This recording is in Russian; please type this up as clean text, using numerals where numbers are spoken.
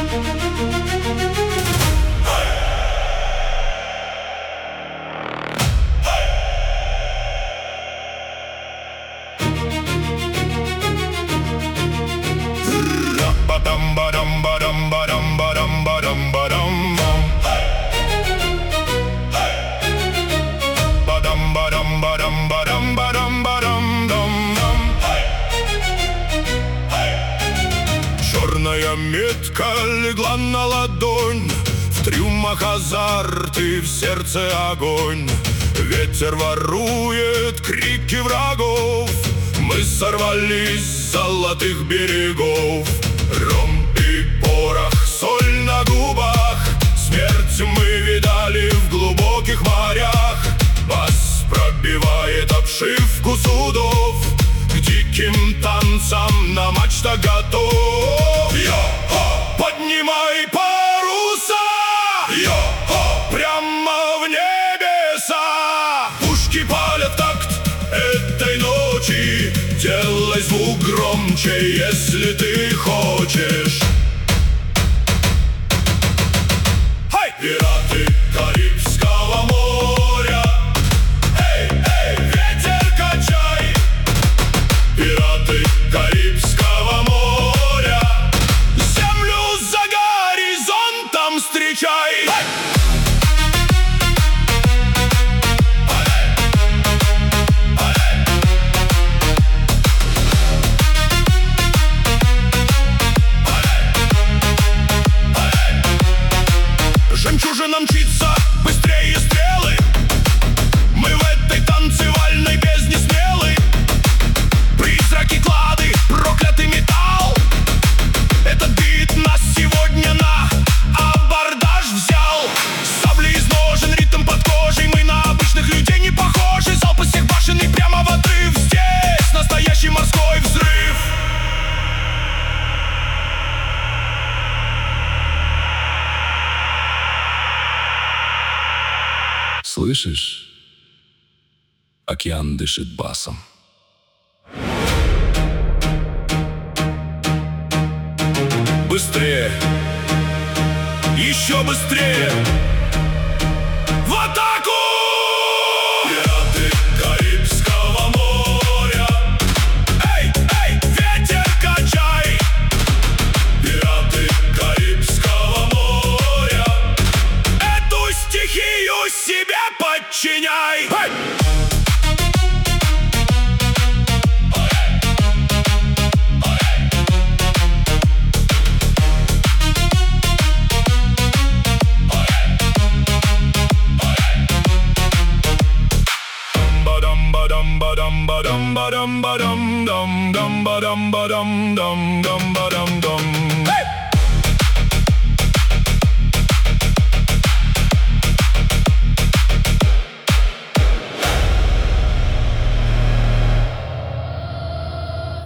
Черная метка легла на ладонь, в трюмах азарт и в сердце огонь. Ветер ворует крики врагов, мы сорвались с золотых берегов. Ром и порох, соль на губах, смерть мы видали в глубоких морях. Бас пробивает обшивку судов, к диким танцам на мачтах готов. Йо-хо! Поднимай паруса! Йо-хо! Прямо в небеса! Пушки палят такт этой ночи, делай звук громче, если ты хочешь. Хай! Пираты Карибского моря, эй, эй, ветер качай! Пираты Карибского моря, землю за горизонтом встречай! Хай! Жемчужина мчится быстрее стрелы, мы в этой танцевальной бездне смелы. Призраки, клады, проклятый металл, этот бит нас сегодня на абордаж взял. Сабли из ножен, ритм под кожей, мы на обычных людей не похожи. Залпы всех башен и прямо в отрыв, здесь настоящий морской взрыв. Слышишь? Океан дышит басом. Быстрее! Еще быстрее! В атаку! Пираты Карибского моря, эй, эй, ветер качай! Пираты Карибского моря, эту стихию себе подчиняй! Эй! Ba-dum ba-dum ba-dum ba-dum ba-dum dum dum ba-dum ba-dum dum dum ba-dum dum.